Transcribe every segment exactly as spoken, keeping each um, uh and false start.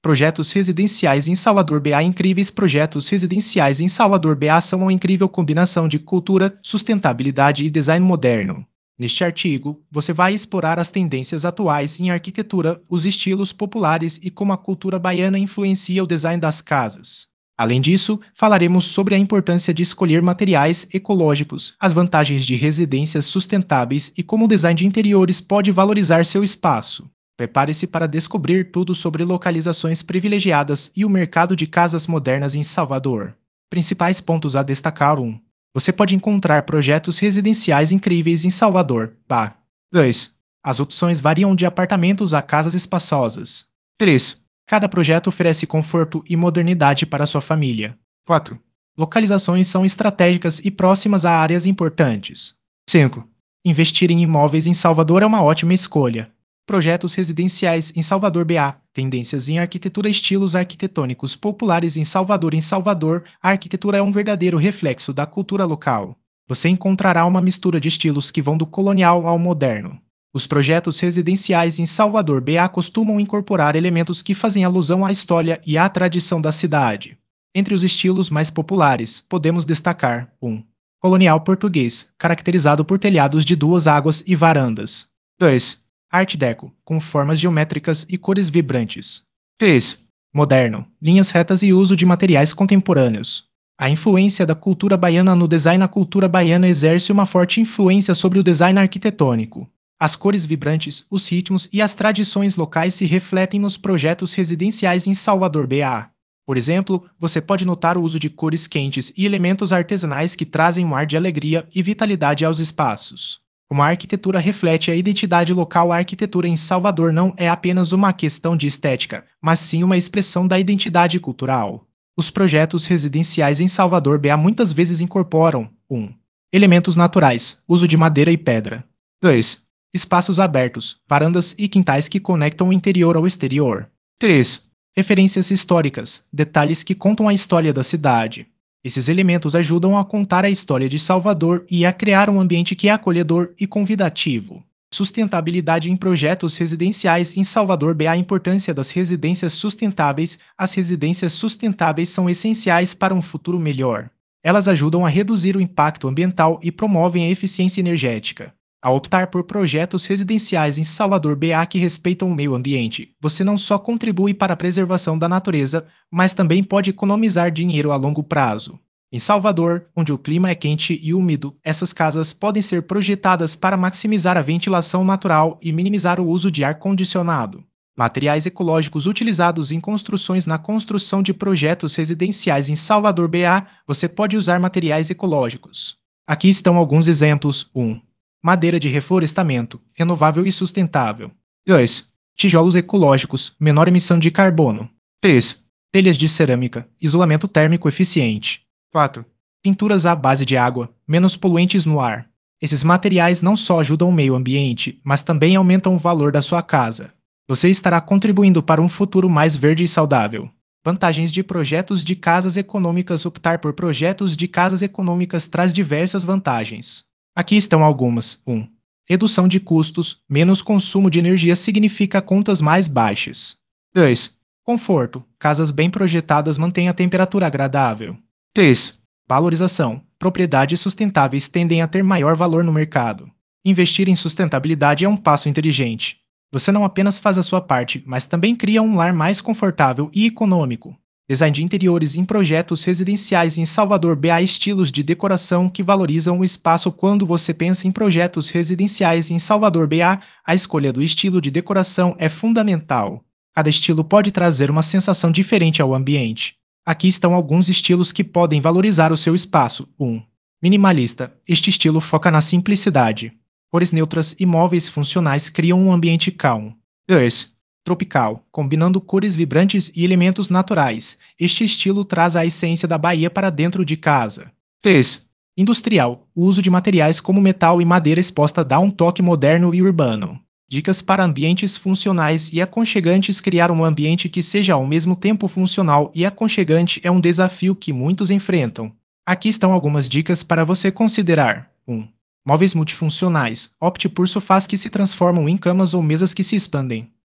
Projetos residenciais em Salvador B A. Incríveis projetos residenciais em Salvador B A são uma incrível combinação de cultura, sustentabilidade e design moderno. Neste artigo, você vai explorar as tendências atuais em arquitetura, os estilos populares e como a cultura baiana influencia o design das casas. Além disso, falaremos sobre a importância de escolher materiais ecológicos, as vantagens de residências sustentáveis e como o design de interiores pode valorizar seu espaço. Prepare-se para descobrir tudo sobre localizações privilegiadas e o mercado de casas modernas em Salvador. Principais pontos a destacar: um. Você pode encontrar projetos residenciais incríveis em Salvador, B A. dois. As opções variam de apartamentos a casas espaçosas. três. Cada projeto oferece conforto e modernidade para sua família. quatro. Localizações são estratégicas e próximas a áreas importantes. cinco. Investir em imóveis em Salvador é uma ótima escolha. Projetos residenciais em Salvador B A. Tendências em arquitetura. Estilos arquitetônicos populares em Salvador. Em Salvador, a arquitetura é um verdadeiro reflexo da cultura local. Você encontrará uma mistura de estilos que vão do colonial ao moderno. Os projetos residenciais em Salvador B A costumam incorporar elementos que fazem alusão à história e à tradição da cidade. Entre os estilos mais populares, podemos destacar: um. Colonial português, caracterizado por telhados de duas águas e varandas. dois. Art Deco, com formas geométricas e cores vibrantes. três. Moderno, linhas retas e uso de materiais contemporâneos. A influência da cultura baiana no design. A cultura baiana exerce uma forte influência sobre o design arquitetônico. As cores vibrantes, os ritmos e as tradições locais se refletem nos projetos residenciais em Salvador B A. Por exemplo, você pode notar o uso de cores quentes e elementos artesanais que trazem um ar de alegria e vitalidade aos espaços. Como a arquitetura reflete a identidade local, a arquitetura em Salvador não é apenas uma questão de estética, mas sim uma expressão da identidade cultural. Os projetos residenciais em Salvador B A muitas vezes incorporam: um. Elementos naturais, uso de madeira e pedra. dois. Espaços abertos, varandas e quintais que conectam o interior ao exterior. três. Referências históricas, detalhes que contam a história da cidade. Esses elementos ajudam a contar a história de Salvador e a criar um ambiente que é acolhedor e convidativo. Sustentabilidade em projetos residenciais em Salvador B A. A importância das residências sustentáveis. As residências sustentáveis são essenciais para um futuro melhor. Elas ajudam a reduzir o impacto ambiental e promovem a eficiência energética. Ao optar por projetos residenciais em Salvador B A que respeitam o meio ambiente, você não só contribui para a preservação da natureza, mas também pode economizar dinheiro a longo prazo. Em Salvador, onde o clima é quente e úmido, essas casas podem ser projetadas para maximizar a ventilação natural e minimizar o uso de ar-condicionado. Materiais ecológicos utilizados em construções. Na construção de projetos residenciais em Salvador B A, você pode usar materiais ecológicos. Aqui estão alguns exemplos. um. Madeira de reflorestamento, renovável e sustentável. dois. Tijolos ecológicos, menor emissão de carbono. três. Telhas de cerâmica, isolamento térmico eficiente. quatro. Pinturas à base de água, menos poluentes no ar. Esses materiais não só ajudam o meio ambiente, mas também aumentam o valor da sua casa. Você estará contribuindo para um futuro mais verde e saudável. Vantagens de projetos de casas econômicas. Optar por projetos de casas econômicas traz diversas vantagens. Aqui estão algumas. um. Redução de custos, menos consumo de energia significa contas mais baixas. dois. Conforto, casas bem projetadas mantêm a temperatura agradável. três. Valorização, propriedades sustentáveis tendem a ter maior valor no mercado. Investir em sustentabilidade é um passo inteligente. Você não apenas faz a sua parte, mas também cria um lar mais confortável e econômico. Design de interiores em projetos residenciais em Salvador B A. Estilos de decoração que valorizam o espaço. Quando você pensa em projetos residenciais em Salvador B A, a escolha do estilo de decoração é fundamental. Cada estilo pode trazer uma sensação diferente ao ambiente. Aqui estão alguns estilos que podem valorizar o seu espaço. um. Minimalista. Este estilo foca na simplicidade. Cores neutras e móveis funcionais criam um ambiente calmo. dois. Tropical, combinando cores vibrantes e elementos naturais. Este estilo traz a essência da Bahia para dentro de casa. três. Industrial, o uso de materiais como metal e madeira exposta dá um toque moderno e urbano. Dicas para ambientes funcionais e aconchegantes. Criar um ambiente que seja ao mesmo tempo funcional e aconchegante é um desafio que muitos enfrentam. Aqui estão algumas dicas para você considerar. um. Móveis multifuncionais. Opte por sofás que se transformam em camas ou mesas que se expandem.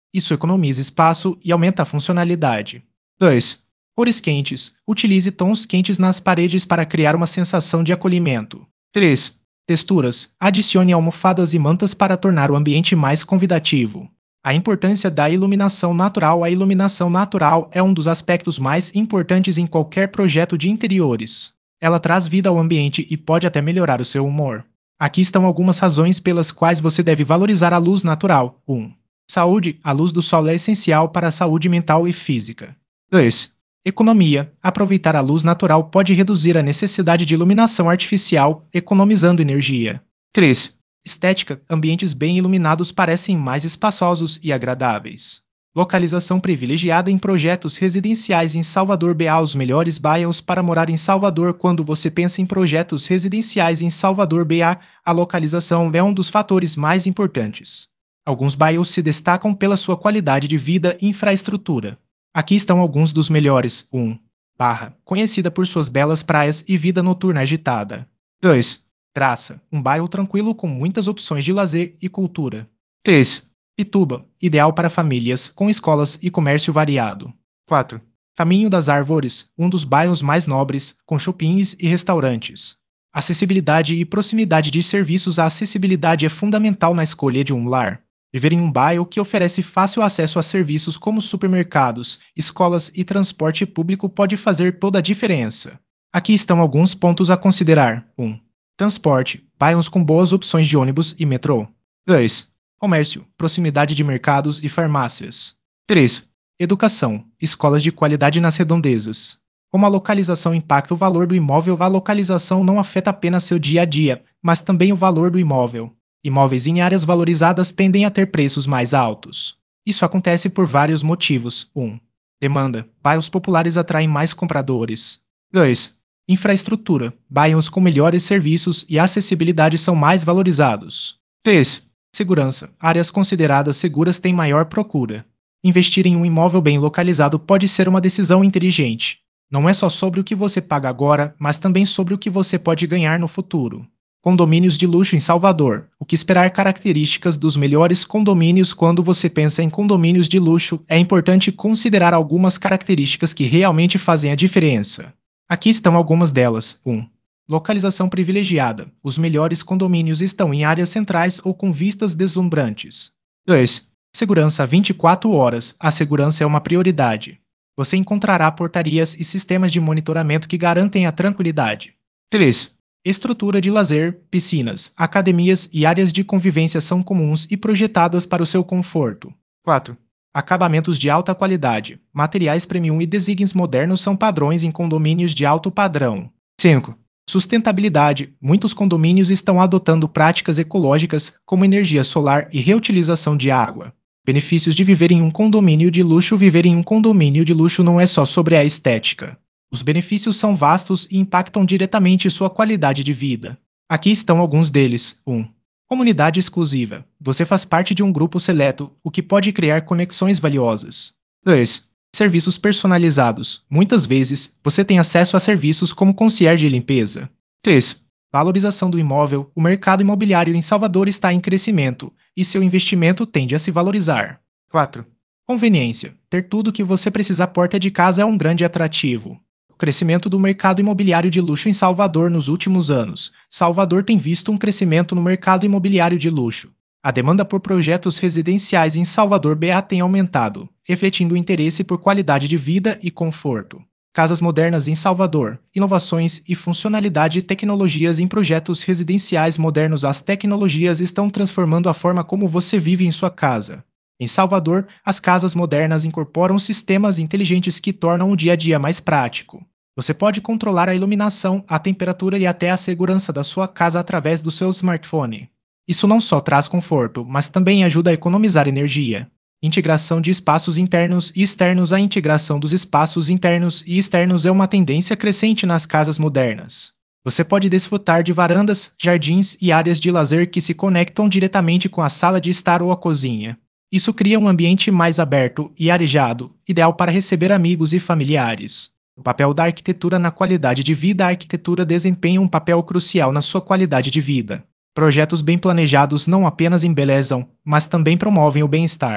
Isso economiza espaço e aumenta a funcionalidade. dois. Cores quentes. Utilize tons quentes nas paredes para criar uma sensação de acolhimento. três. Texturas. Adicione almofadas e mantas para tornar o ambiente mais convidativo. A importância da iluminação natural. A iluminação natural é um dos aspectos mais importantes em qualquer projeto de interiores. Ela traz vida ao ambiente e pode até melhorar o seu humor. Aqui estão algumas razões pelas quais você deve valorizar a luz natural. um. Saúde. A luz do sol é essencial para a saúde mental e física. dois. Economia. Aproveitar a luz natural pode reduzir a necessidade de iluminação artificial, economizando energia. três. Estética. Ambientes bem iluminados parecem mais espaçosos e agradáveis. Localização privilegiada em projetos residenciais em Salvador. B A Os melhores bairros para morar em Salvador. Quando você pensa em projetos residenciais em Salvador, B A, a localização é um dos fatores mais importantes. Alguns bairros se destacam pela sua qualidade de vida e infraestrutura. Aqui estão alguns dos melhores. um. Barra, conhecida por suas belas praias e vida noturna agitada. dois. Graça, um bairro tranquilo com muitas opções de lazer e cultura. três. Pituba, ideal para famílias, com escolas e comércio variado. quatro. Caminho das Árvores, um dos bairros mais nobres, com shoppings e restaurantes. Acessibilidade e proximidade de serviços. A acessibilidade é fundamental na escolha de um lar. Viver em um bairro que oferece fácil acesso a serviços como supermercados, escolas e transporte público pode fazer toda a diferença. Aqui estão alguns pontos a considerar. um. Transporte. Bairros com boas opções de ônibus e metrô. dois. Comércio. Proximidade de mercados e farmácias. três. Educação. Escolas de qualidade nas redondezas. Como a localização impacta o valor do imóvel, a localização não afeta apenas seu dia a dia, mas também o valor do imóvel. Imóveis em áreas valorizadas tendem a ter preços mais altos. Isso acontece por vários motivos. um. Demanda. Bairros populares atraem mais compradores. dois. Infraestrutura. Bairros com melhores serviços e acessibilidade são mais valorizados. três. Segurança. Áreas consideradas seguras têm maior procura. Investir em um imóvel bem localizado pode ser uma decisão inteligente. Não é só sobre o que você paga agora, mas também sobre o que você pode ganhar no futuro. Condomínios de luxo em Salvador. O que esperar? Características dos melhores condomínios. Quando você pensa em condomínios de luxo, é importante considerar algumas características que realmente fazem a diferença. Aqui estão algumas delas. um. Localização privilegiada. Os melhores condomínios estão em áreas centrais ou com vistas deslumbrantes. dois. Segurança vinte e quatro horas. A segurança é uma prioridade. Você encontrará portarias e sistemas de monitoramento que garantem a tranquilidade. três. Estrutura de lazer, piscinas, academias e áreas de convivência são comuns e projetadas para o seu conforto. quatro. Acabamentos de alta qualidade, materiais premium e designs modernos são padrões em condomínios de alto padrão. cinco. Sustentabilidade. Muitos condomínios estão adotando práticas ecológicas, como energia solar e reutilização de água. Benefícios de viver em um condomínio de luxo. Viver em um condomínio de luxo não é só sobre a estética. Os benefícios são vastos e impactam diretamente sua qualidade de vida. Aqui estão alguns deles. um. Comunidade exclusiva. Você faz parte de um grupo seleto, o que pode criar conexões valiosas. dois. Serviços personalizados. Muitas vezes, você tem acesso a serviços como concierge de limpeza. três. Valorização do imóvel. O mercado imobiliário em Salvador está em crescimento, e seu investimento tende a se valorizar. quatro. Conveniência. Ter tudo o que você precisa à porta de casa é um grande atrativo. Crescimento do mercado imobiliário de luxo em Salvador nos últimos anos. Salvador tem visto um crescimento no mercado imobiliário de luxo. A demanda por projetos residenciais em Salvador B A tem aumentado, refletindo o interesse por qualidade de vida e conforto. Casas modernas em Salvador, inovações e funcionalidade e tecnologias em projetos residenciais modernos. As tecnologias estão transformando a forma como você vive em sua casa. Em Salvador, as casas modernas incorporam sistemas inteligentes que tornam o dia a dia mais prático. Você pode controlar a iluminação, a temperatura e até a segurança da sua casa através do seu smartphone. Isso não só traz conforto, mas também ajuda a economizar energia. Integração de espaços internos e externos. A integração dos espaços internos e externos é uma tendência crescente nas casas modernas. Você pode desfrutar de varandas, jardins e áreas de lazer que se conectam diretamente com a sala de estar ou a cozinha. Isso cria um ambiente mais aberto e arejado, ideal para receber amigos e familiares. O papel da arquitetura na qualidade de vida. A arquitetura desempenha um papel crucial na sua qualidade de vida. Projetos bem planejados não apenas embelezam, mas também promovem o bem-estar.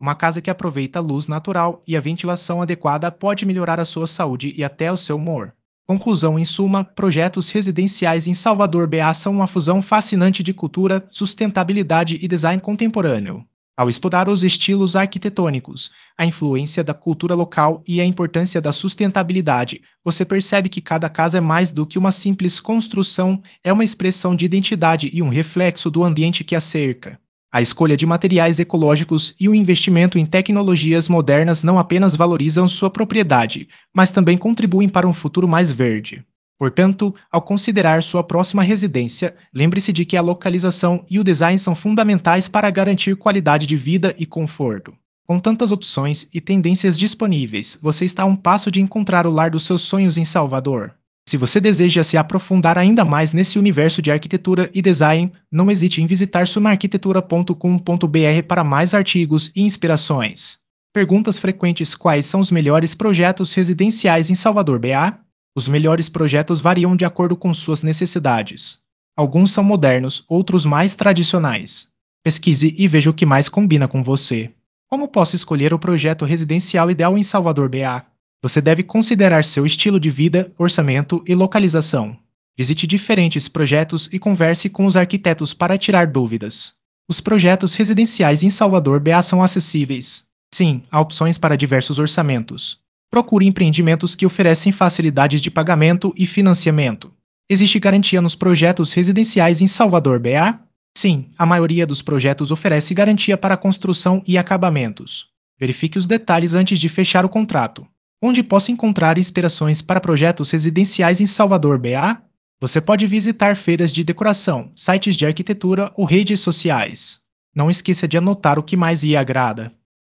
Uma casa que aproveita a luz natural e a ventilação adequada pode melhorar a sua saúde e até o seu humor. Conclusão: em suma, projetos residenciais em Salvador B A são uma fusão fascinante de cultura, sustentabilidade e design contemporâneo. Ao explorar os estilos arquitetônicos, a influência da cultura local e a importância da sustentabilidade, você percebe que cada casa é mais do que uma simples construção, é uma expressão de identidade e um reflexo do ambiente que a cerca. A escolha de materiais ecológicos e o investimento em tecnologias modernas não apenas valorizam sua propriedade, mas também contribuem para um futuro mais verde. Portanto, ao considerar sua próxima residência, lembre-se de que a localização e o design são fundamentais para garantir qualidade de vida e conforto. Com tantas opções e tendências disponíveis, você está a um passo de encontrar o lar dos seus sonhos em Salvador. Se você deseja se aprofundar ainda mais nesse universo de arquitetura e design, não hesite em visitar sumarquitetura ponto com ponto br para mais artigos e inspirações. Perguntas frequentes: quais são os melhores projetos residenciais em Salvador B A? Os melhores projetos variam de acordo com suas necessidades. Alguns são modernos, outros mais tradicionais. Pesquise e veja o que mais combina com você. Como posso escolher o projeto residencial ideal em Salvador B A? Você deve considerar seu estilo de vida, orçamento e localização. Visite diferentes projetos e converse com os arquitetos para tirar dúvidas. Os projetos residenciais em Salvador B A são acessíveis. Sim, há opções para diversos orçamentos. Procure empreendimentos que oferecem facilidades de pagamento e financiamento. Existe garantia nos projetos residenciais em Salvador B A? Sim, a maioria dos projetos oferece garantia para construção e acabamentos. Verifique os detalhes antes de fechar o contrato. Onde posso encontrar inspirações para projetos residenciais em Salvador B A? Você pode visitar feiras de decoração, sites de arquitetura ou redes sociais. Não esqueça de anotar o que mais lhe agrada.